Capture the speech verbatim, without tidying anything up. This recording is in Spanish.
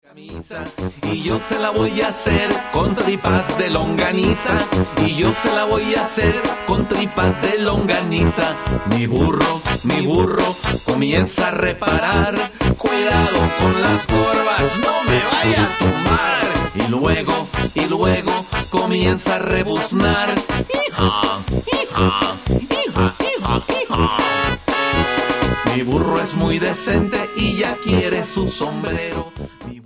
Camisa, y yo se la voy a hacer con tripas de longaniza, y yo se la voy a hacer con tripas de longaniza. Mi burro, mi burro, comienza a reparar, cuidado con las corvas, no me vaya a tumbar. Y luego, y luego, comienza a rebuznar. Hija, hija, hija, hija, hija. Mi burro es muy decente y ya quiere su sombrero. Mi